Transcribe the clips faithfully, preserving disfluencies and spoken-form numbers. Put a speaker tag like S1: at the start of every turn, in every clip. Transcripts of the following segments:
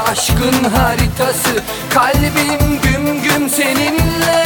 S1: aşkın haritası. Kalbim güm güm seninle.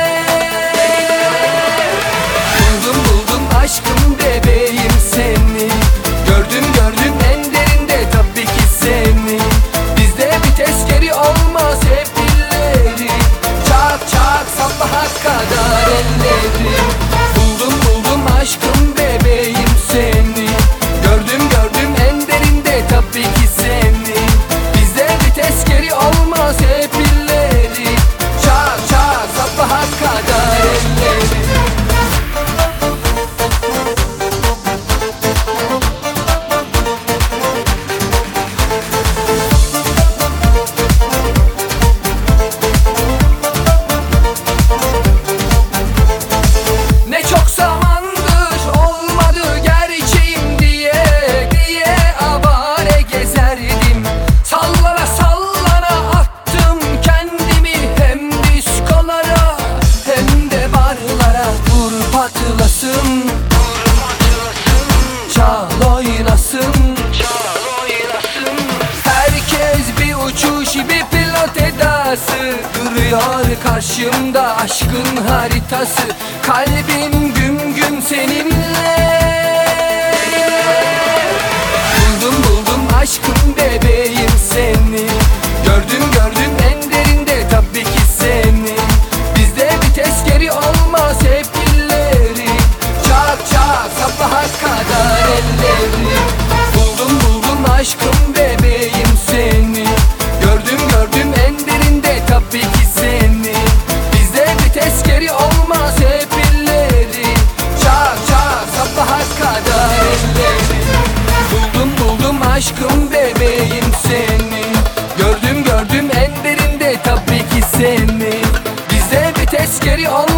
S1: Buldum buldum aşkım bebeğim seni. Gördüm gördüm en derinde tabii ki seni. Bizde bir tezkeri olmaz hep illeri. Çak çak sabaha kadar elleri. Buldum buldum aşkım bebeğim seni. Gördüm gördüm en derinde tabii ki seni. Bizde bir tezkeri olmaz hep illeri. Çak çak sabaha kadar elleri. Ne çok zamandır olmadı gerçeğim diye diye avare gezerdim. Sallana sallana attım kendimi hem diskolara hem de barlara. Vur patlasın, çal oynasın, herkes bir uçuş bir pilot edası. Duruyor karşımda aşkın haritası. Kalbim güm güm seninle. Buldum buldum aşkım bebeğim seni. Gördüm gördüm en derinde tabii ki seni. Bizde bir tezkeri olmaz hep illeri. Çak çak sabaha kadar elleri. Buldum buldum aşkım bebeğim seni. Gördüm gördüm en derinde tabii ki seni. Bizde bir tezkeri olmaz hep illeri. Çak çak sabaha kadar elleri. Buldum buldum aşkım bebeğim seni. Gördüm gördüm en derinde tabii ki seni. Bizde bir tezkeri olmaz